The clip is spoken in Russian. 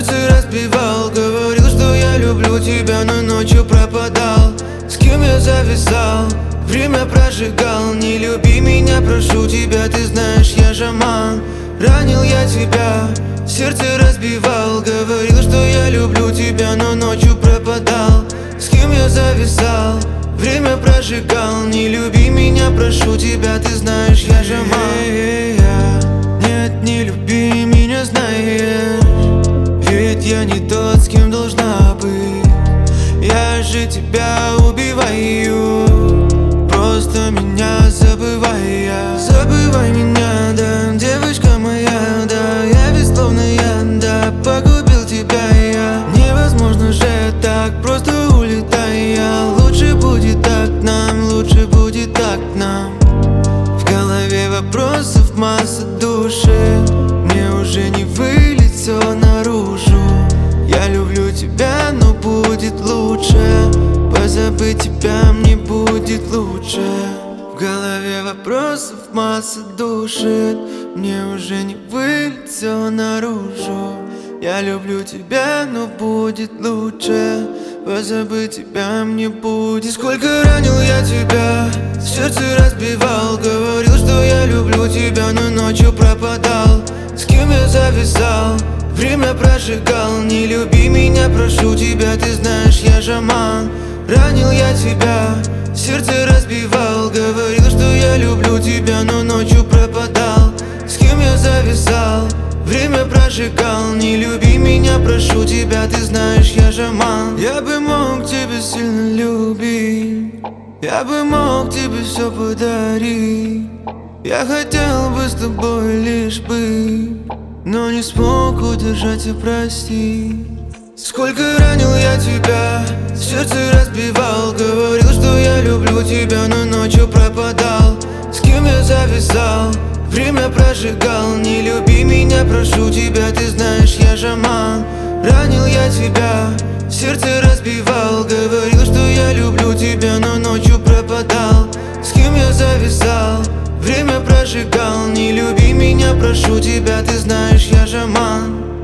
сердце разбивал. Говорил, что я люблю тебя, но ночью пропадал. С кем я зависал, время прожигал. Не люби меня, прошу тебя, ты знаешь, я жаман. Ранил я тебя, сердце разбивал. Говорил, что я люблю тебя, но ночью пропадал. С кем я зависал, время прожигал. Не люби меня, прошу тебя, ты знаешь, я жаман. Нет, не люби меня, знаешь, ведь я не тот, с кем должна быть. Я же тебя убиваю, просто меня забывая. Забывай меня, да, девочка моя, да. Я ведь словно я, да, погубил тебя я. Невозможно же так, просто улетай я. Лучше будет так нам, лучше будет так нам. В голове вопросов масса души, мне уже не вылить все наружу. Я люблю тебя, но будет лучше. Позабыть тебя мне будет лучше. В голове вопросов масса душит, мне уже не вылить все наружу. Я люблю тебя, но будет лучше. Позабыть тебя мне будет. Сколько ранил я тебя, сердце разбивал. Говорил, что я люблю тебя, но ночью пропадал. С кем я зависал, время прожигал. Не люби меня, прошу тебя, ты знаешь, я жаман. Ранил я тебя, сердце разбивал. Говорил, что я люблю тебя, но ночью пропадал. С кем я зависал, время прожигал. Не люби меня, прошу тебя, ты знаешь, я жаман. Я бы мог тебя сильно любить, я бы мог тебе все подарить. Я хотел бы с тобой лишь быть, но не смог удержать и простить. Сколько ранил я тебя, сердце разбивал. Говорил, что я люблю тебя, но ночью пропадал. С кем я зависал, время прожигал. Не люби меня, прошу тебя, ты знаешь, я жаман. Ранил я тебя, сердце разбивал. Говорил, что я люблю тебя, но ночью пропадал. С кем я зависал, время прожигал. Не люби меня, прошу тебя, ты знаешь, я жаман.